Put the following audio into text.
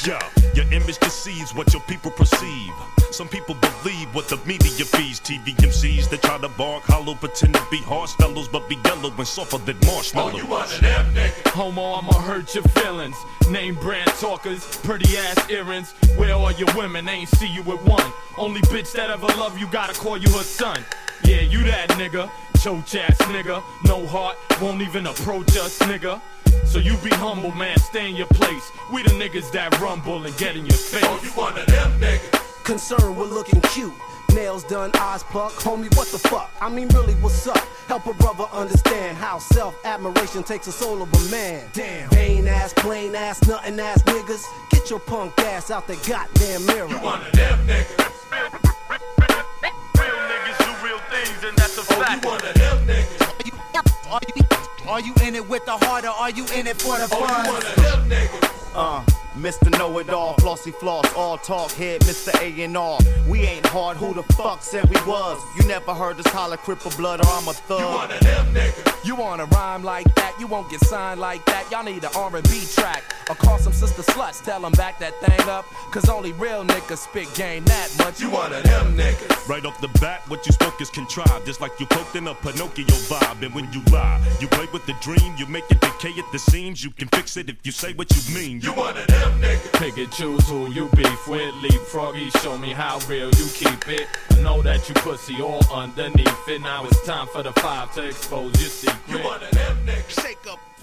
Yeah, your image deceives what your people perceive. Some people believe what the media feeds. TV MCs that try to bark hollow, pretend to be harsh fellows, but be yellow and softer than marshmallow. Oh, you one of them niggas. Homo, I'ma hurt your feelings. Name brand talkers, pretty ass earrings. Where all your women ain't see you with one. Only bitch that ever love you gotta call you her son. Yeah, you that nigga, choach ass nigga. No heart, won't even approach us, nigga. So you be humble, man, stay in your place. We the niggas that rumble and get in your face. Oh, you one of them niggas. Concerned with looking cute. Nails done, eyes plucked. Homie, what the fuck? I mean, really, what's up? Help a brother understand how self-admiration takes the soul of a man. Damn. Vain ass, plain ass, nothing ass niggas. Get your punk ass out the goddamn mirror. You one of them niggas. Real niggas do real things, and that's a fact. Oh, you one of them niggas. Are you in it with the heart or are you in it for the Oh, you fun? one of them niggas. Mr. Know-It-All, Flossy Floss, all talk head, Mr. A&R. We ain't hard, who the fuck said we was? You never heard us holler cripple blood or I'm a thug. You one of them niggas. You wanna rhyme like that, you won't get signed like that. Y'all need an R&B track, or call some sister sluts, tell them back that thing up. Cause only real niggas spit game that much. You one of them niggas. Right off the bat, what you spoke is contrived. Just like you poked in a Pinocchio vibe. And when you lie, you play with the dream. You make it decay at the seams. You can fix it if you say what you mean. You one of them niggas. Pick and choose who you beef with. Leapfroggy, show me how real you keep it. I know that you pussy all underneath it. Now it's time for the 5 to expose your secret. You one of them niggas. Shake up.